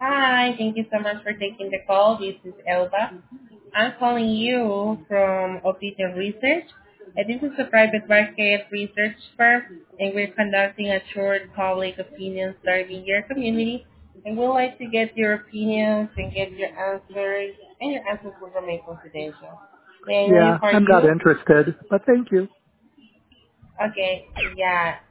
Hi, thank you so much for taking the call. This is Elba. I'm calling you from Opinion Research. This is a private market research firm, and we're conducting a short public opinion survey in your community. And we'd like to get your opinions and get your answers, and your answers will remain confidential. May I know Yeah, if are I'm not you? interested, but thank you. Okay, yeah.